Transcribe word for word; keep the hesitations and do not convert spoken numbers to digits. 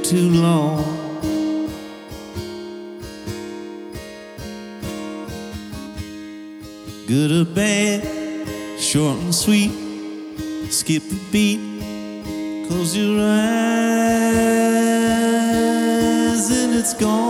too long. Good or bad, short and sweet, skip a beat, close your eyes and it's gone.